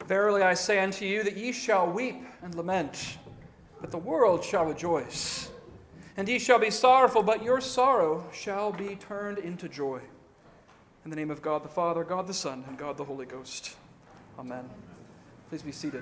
Verily I say unto you that ye shall weep and lament, but the world shall rejoice. And ye shall be sorrowful, but your sorrow shall be turned into joy. In the name of God the Father, God the Son, and God the Holy Ghost. Amen. Please be seated.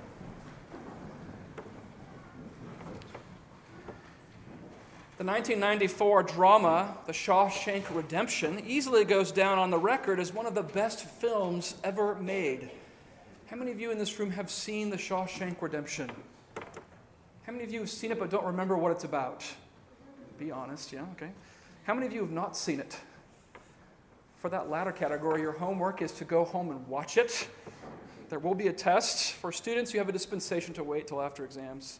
The 1994 drama, The Shawshank Redemption, easily goes down on the record as one of the best films ever made. How many of you in this room have seen The Shawshank Redemption? How many of you have seen it but don't remember what it's about? Be honest, yeah, okay. How many of you have not seen it? For that latter category, your homework is to go home and watch it. There will be a test. For students, you have a dispensation to wait till after exams.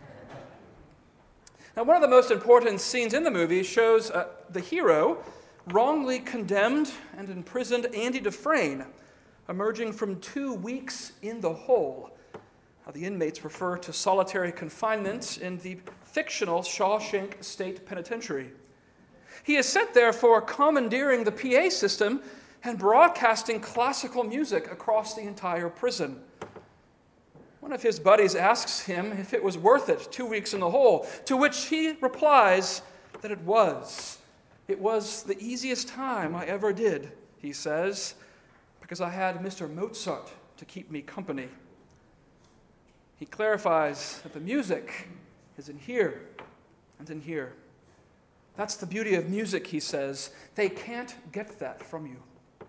Now, one of the most important scenes in the movie shows the hero, wrongly condemned and imprisoned Andy Dufresne, emerging from 2 weeks in the hole. The inmates refer to solitary confinement in the fictional Shawshank State Penitentiary. He is set there for commandeering the PA system and broadcasting classical music across the entire prison. One of his buddies asks him if it was worth it, 2 weeks in the hole, to which he replies that it was. It was the easiest time I ever did, he says, because I had Mr. Mozart to keep me company. He clarifies that the music is in here and in here. That's the beauty of music, he says. They can't get that from you.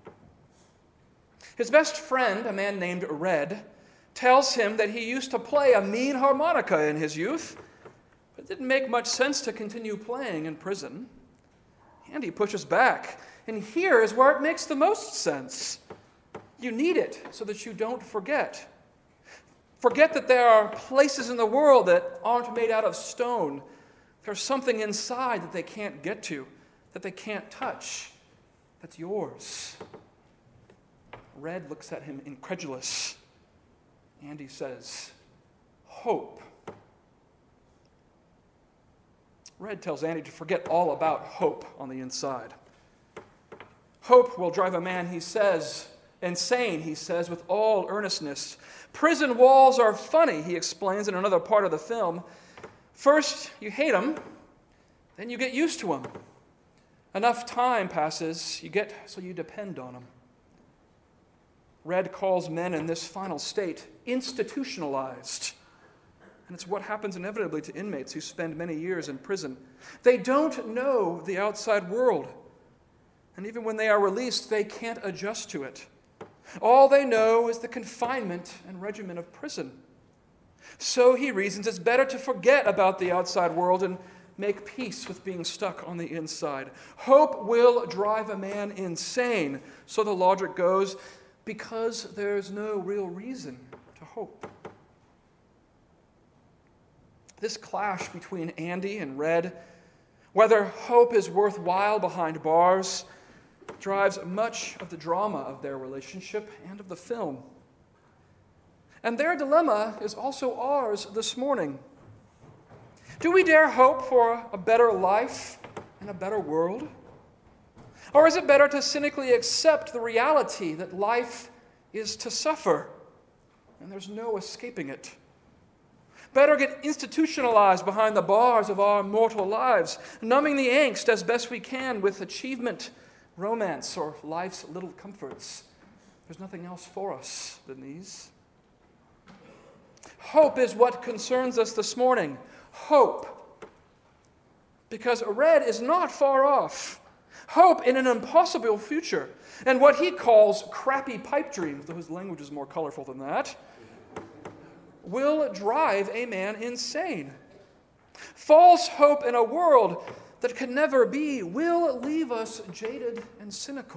His best friend, a man named Red, tells him that he used to play a mean harmonica in his youth, but it didn't make much sense to continue playing in prison. Andy pushes back, and here is where it makes the most sense. You need it so that you don't forget. Forget that there are places in the world that aren't made out of stone. There's something inside that they can't get to, that they can't touch, that's yours. Red looks at him incredulous. Andy says, hope. Red tells Andy to forget all about hope on the inside. Hope will drive a man, he says, insane, he says, with all earnestness. Prison walls are funny, he explains in another part of the film. First, you hate them, then you get used to them. Enough time passes, so you depend on them. Red calls men in this final state institutionalized. And it's what happens inevitably to inmates who spend many years in prison. They don't know the outside world. And even when they are released, they can't adjust to it. All they know is the confinement and regimen of prison. So he reasons it's better to forget about the outside world and make peace with being stuck on the inside. Hope will drive a man insane, so the logic goes, because there's no real reason to hope. This clash between Andy and Red, whether hope is worthwhile behind bars, drives much of the drama of their relationship and of the film. And their dilemma is also ours this morning. Do we dare hope for a better life and a better world? Or is it better to cynically accept the reality that life is to suffer and there's no escaping it? Better get institutionalized behind the bars of our mortal lives, numbing the angst as best we can with achievement, romance, or life's little comforts. There's nothing else for us than these. Hope is what concerns us this morning. Hope. Because Red is not far off. Hope in an impossible future. And what he calls crappy pipe dreams, though his language is more colorful than that, will drive a man insane. False hope in a world that can never be will leave us jaded and cynical.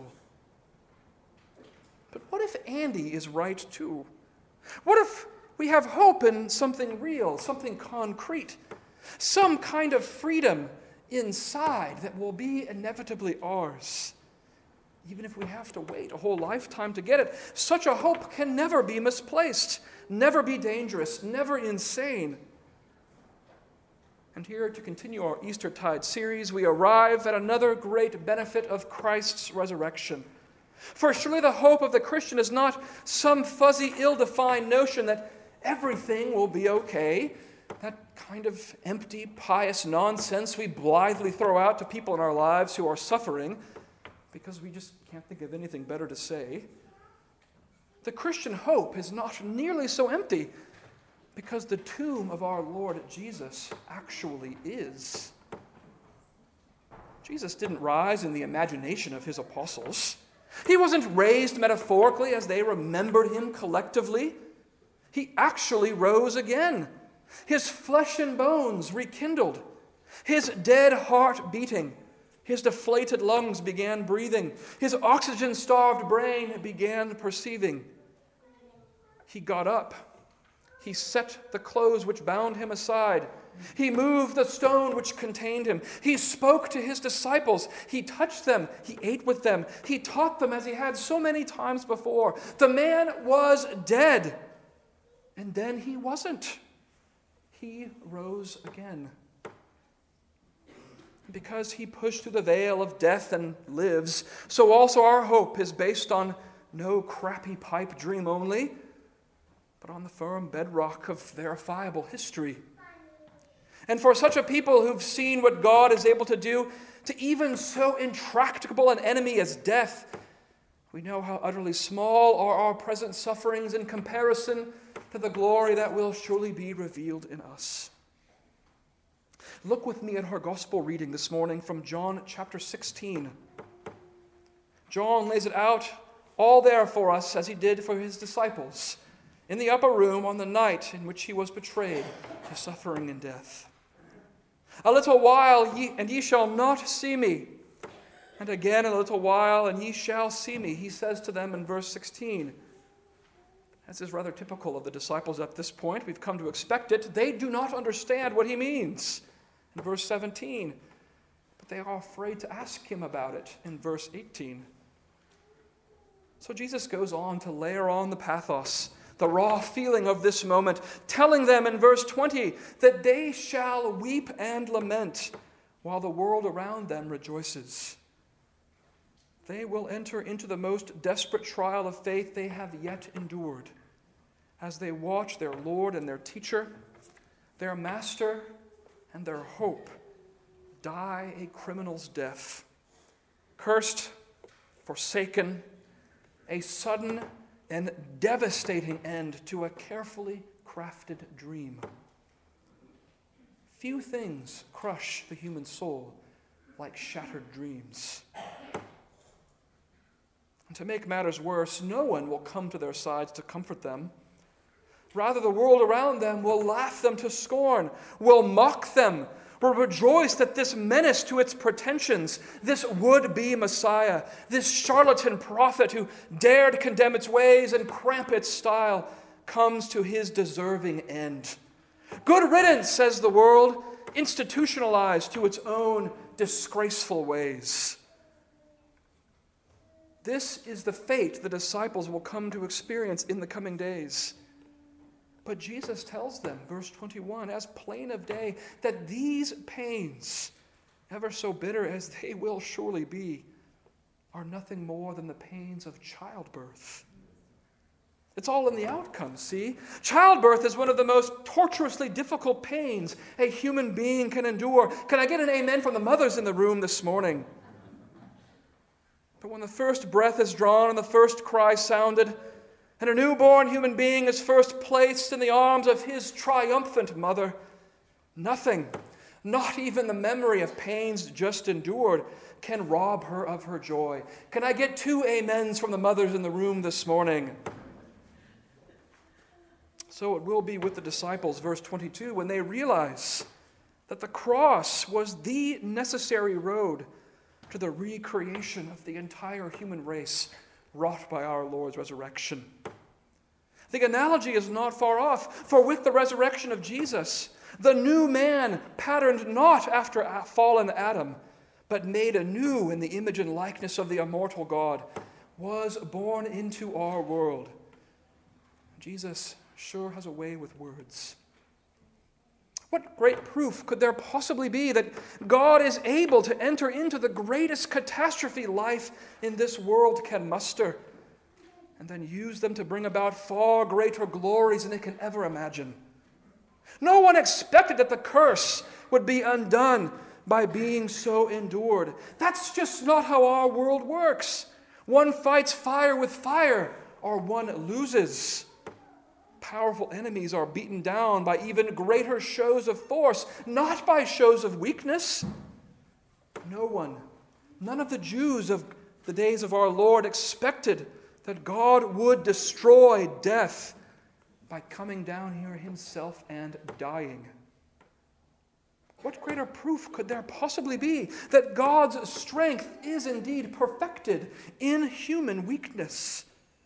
But what if Andy is right too? What if we have hope in something real, something concrete, some kind of freedom inside that will be inevitably ours? Even if we have to wait a whole lifetime to get it, such a hope can never be misplaced, never be dangerous, never insane. And here, to continue our Eastertide series, we arrive at another great benefit of Christ's resurrection. For surely the hope of the Christian is not some fuzzy, ill-defined notion that everything will be okay, that kind of empty, pious nonsense we blithely throw out to people in our lives who are suffering because we just can't think of anything better to say. The Christian hope is not nearly so empty because the tomb of our Lord Jesus actually is. Jesus didn't rise in the imagination of his apostles. He wasn't raised metaphorically as they remembered him collectively. He actually rose again. His flesh and bones rekindled. His dead heart beating. His deflated lungs began breathing. His oxygen-starved brain began perceiving. He got up. He set the clothes which bound him aside. He moved the stone which contained him. He spoke to his disciples. He touched them. He ate with them. He taught them as he had so many times before. The man was dead. And then he wasn't. He rose again. Because he pushed through the veil of death and lives, so also our hope is based on no crappy pipe dream only, but on the firm bedrock of verifiable history. And for such a people who've seen what God is able to do to even so intractable an enemy as death, we know how utterly small are our present sufferings in comparison to the glory that will surely be revealed in us. Look with me at our gospel reading this morning from John chapter 16. John lays it out all there for us as he did for his disciples in the upper room on the night in which he was betrayed to suffering and death. A little while, and ye shall not see me. And again a little while, and ye shall see me, he says to them in verse 16. This is rather typical of the disciples at this point. We've come to expect it. They do not understand what he means in verse 17, but they are afraid to ask him about it in verse 18. So Jesus goes on to layer on the pathos, the raw feeling of this moment, telling them in verse 20 that they shall weep and lament while the world around them rejoices. They will enter into the most desperate trial of faith they have yet endured as they watch their Lord and their teacher, their master and their hope die a criminal's death, cursed, forsaken, a sudden and devastating end to a carefully crafted dream. Few things crush the human soul like shattered dreams. And to make matters worse, no one will come to their sides to comfort them. Rather, the world around them will laugh them to scorn, will mock them, will rejoice that this menace to its pretensions, this would-be Messiah, this charlatan prophet who dared condemn its ways and cramp its style, comes to his deserving end. Good riddance, says the world, institutionalized to its own disgraceful ways. This is the fate the disciples will come to experience in the coming days. But Jesus tells them, verse 21, as plain of day, that these pains, ever so bitter as they will surely be, are nothing more than the pains of childbirth. It's all in the outcome, see? Childbirth is one of the most torturously difficult pains a human being can endure. Can I get an amen from the mothers in the room this morning? But when the first breath is drawn and the first cry sounded, and a newborn human being is first placed in the arms of his triumphant mother, nothing, not even the memory of pains just endured, can rob her of her joy. Can I get 2 amens from the mothers in the room this morning? So it will be with the disciples, verse 22, when they realize that the cross was the necessary road to the recreation of the entire human race wrought by our Lord's resurrection. The analogy is not far off, for with the resurrection of Jesus, the new man, patterned not after fallen Adam, but made anew in the image and likeness of the immortal God, was born into our world. Jesus sure has a way with words. What great proof could there possibly be that God is able to enter into the greatest catastrophe life in this world can muster, and then use them to bring about far greater glories than it can ever imagine? No one expected that the curse would be undone by being so endured. That's just not how our world works. One fights fire with fire, or one loses. Powerful enemies are beaten down by even greater shows of force, not by shows of weakness. None of the Jews of the days of our Lord expected that God would destroy death by coming down here himself and dying. What greater proof could there possibly be that God's strength is indeed perfected in human weakness?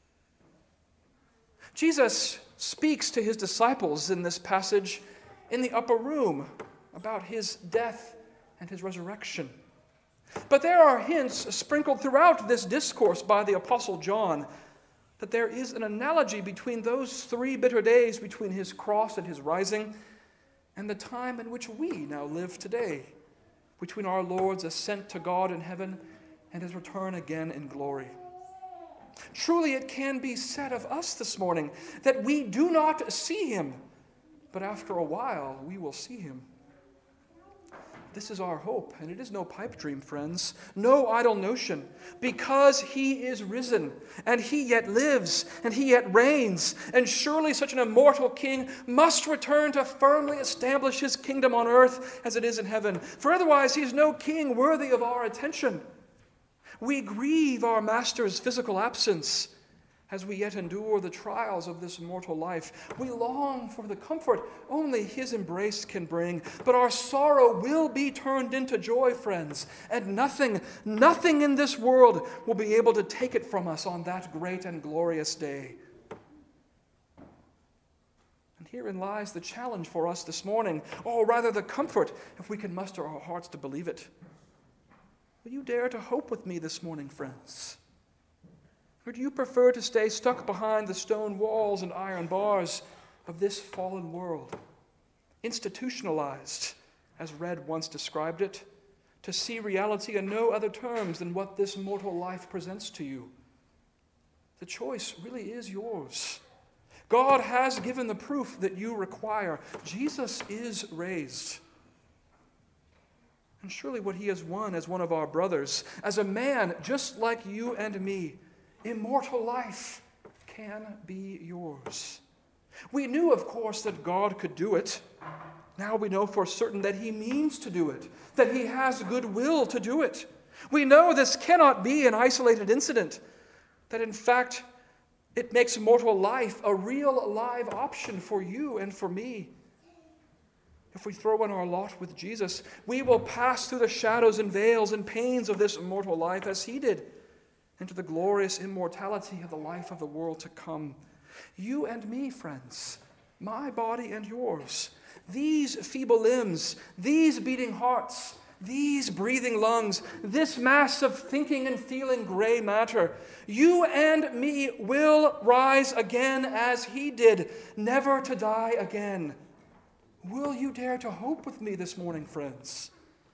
Jesus speaks to his disciples in this passage in the upper room about his death and his resurrection. But there are hints sprinkled throughout this discourse by the Apostle John that there is an analogy between those 3 bitter days between his cross and his rising and the time in which we now live today, between our Lord's ascent to God in heaven and his return again in glory. Truly, it can be said of us this morning that we do not see him, but after a while we will see him. This is our hope, and it is no pipe dream, friends, no idle notion, because he is risen, and he yet lives, and he yet reigns, and surely such an immortal king must return to firmly establish his kingdom on earth as it is in heaven, for otherwise he is no king worthy of our attention. We grieve our master's physical absence as we yet endure the trials of this mortal life. We long for the comfort only his embrace can bring, but our sorrow will be turned into joy, friends, and nothing in this world will be able to take it from us on that great and glorious day. And herein lies the challenge for us this morning, or rather the comfort, if we can muster our hearts to believe it. Will you dare to hope with me this morning, friends? Or do you prefer to stay stuck behind the stone walls and iron bars of this fallen world, institutionalized, as Red once described it, to see reality in no other terms than what this mortal life presents to you? The choice really is yours. God has given the proof that you require. Jesus is raised. And surely what he has won as one of our brothers, as a man just like you and me, immortal life can be yours. We knew, of course, that God could do it. Now we know for certain that he means to do it, that he has goodwill to do it. We know this cannot be an isolated incident, that in fact it makes mortal life a real live option for you and for me. If we throw in our lot with Jesus, we will pass through the shadows and veils and pains of this mortal life as he did, into the glorious immortality of the life of the world to come. You and me, friends, my body and yours, these feeble limbs, these beating hearts, these breathing lungs, this mass of thinking and feeling gray matter, you and me will rise again as he did, never to die again. Will you dare to hope with me this morning, friends?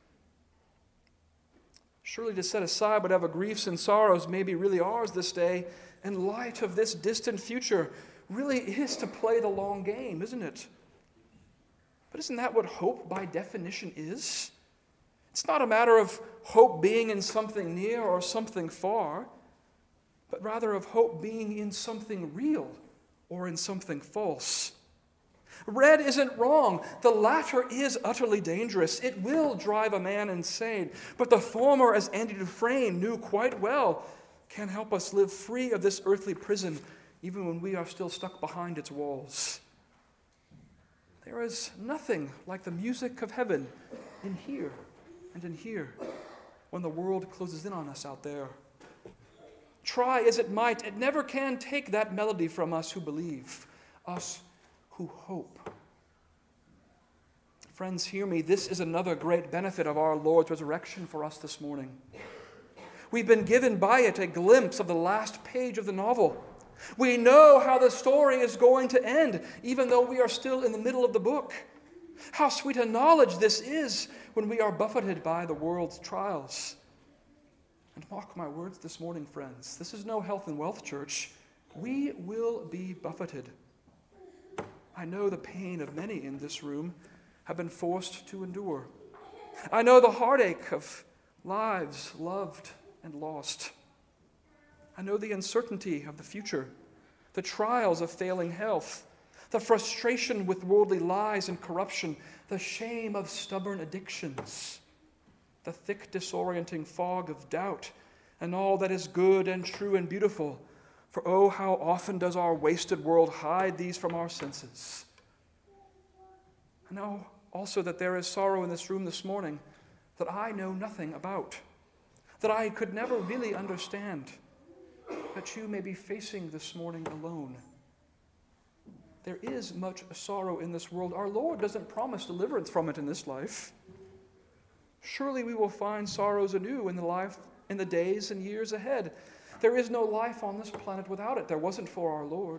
Surely to set aside whatever griefs and sorrows may be really ours this day, in light of this distant future, really is to play the long game, isn't it? But isn't that what hope by definition is? It's not a matter of hope being in something near or something far, but rather of hope being in something real or in something false. Red isn't wrong. The latter is utterly dangerous. It will drive a man insane. But the former, as Andy Dufresne knew quite well, can help us live free of this earthly prison, even when we are still stuck behind its walls. There is nothing like the music of heaven in here and in here when the world closes in on us out there. Try as it might, it never can take that melody from us who believe, us who hope. Friends, hear me. This is another great benefit of our Lord's resurrection for us this morning. We've been given by it a glimpse of the last page of the novel. We know how the story is going to end, even though we are still in the middle of the book. How sweet a knowledge this is when we are buffeted by the world's trials. And mark my words this morning, friends, this is no health and wealth church. We will be buffeted. I know the pain of many in this room have been forced to endure. I know the heartache of lives loved and lost. I know the uncertainty of the future, the trials of failing health, the frustration with worldly lies and corruption, the shame of stubborn addictions, the thick, disorienting fog of doubt, and all that is good and true and beautiful. For oh, how often does our wasted world hide these from our senses. I know also that there is sorrow in this room this morning that I know nothing about, that I could never really understand, that you may be facing this morning alone. There is much sorrow in this world. Our Lord doesn't promise deliverance from it in this life. Surely we will find sorrows anew in the days and years ahead. There is no life on this planet without it. There wasn't for our Lord.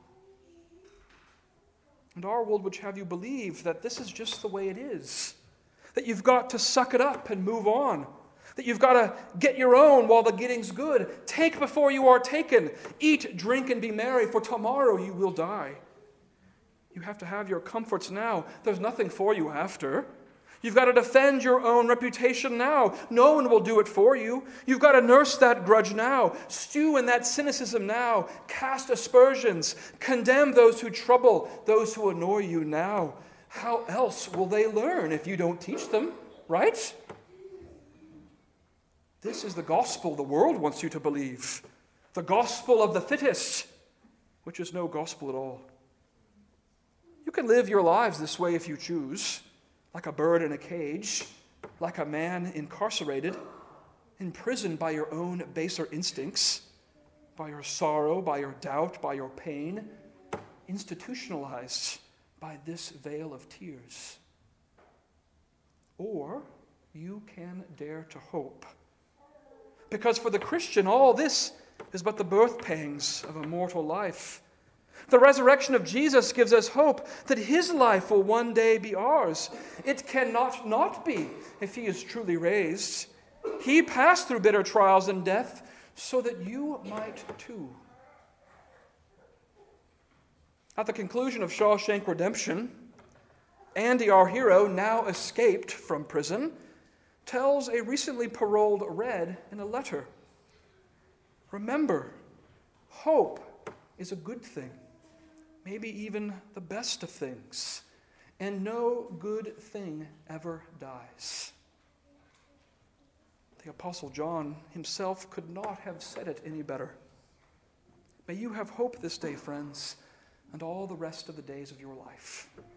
And our world would have you believe that this is just the way it is, that you've got to suck it up and move on, that you've got to get your own while the getting's good. Take before you are taken. Eat, drink, and be merry, for tomorrow you will die. You have to have your comforts now. There's nothing for you after. You've got to defend your own reputation now. No one will do it for you. You've got to nurse that grudge now. Stew in that cynicism now. Cast aspersions. Condemn those who trouble, those who annoy you now. How else will they learn if you don't teach them, right? This is the gospel the world wants you to believe. The gospel of the fittest, which is no gospel at all. You can live your lives this way if you choose, like a bird in a cage, like a man incarcerated, imprisoned by your own baser instincts, by your sorrow, by your doubt, by your pain, institutionalized by this veil of tears. Or you can dare to hope. Because for the Christian, all this is but the birth pangs of a mortal life. The resurrection of Jesus gives us hope that his life will one day be ours. It cannot not be if he is truly raised. He passed through bitter trials and death so that you might too. At the conclusion of Shawshank Redemption, Andy, our hero, now escaped from prison, tells a recently paroled Red in a letter, remember, hope is a good thing, maybe even the best of things, and no good thing ever dies. The Apostle John himself could not have said it any better. May you have hope this day, friends, and all the rest of the days of your life.